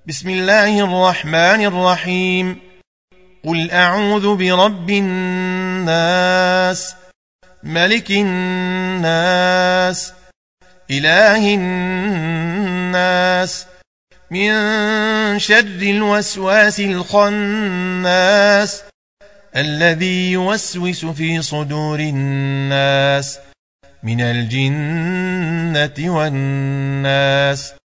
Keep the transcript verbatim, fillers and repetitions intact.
بسم الله الرحمن الرحيم. قل أعوذ برب الناس، ملك الناس، إله الناس، من شر الوسواس الخناس الذي يوسوس في صدور الناس من الجنة والناس.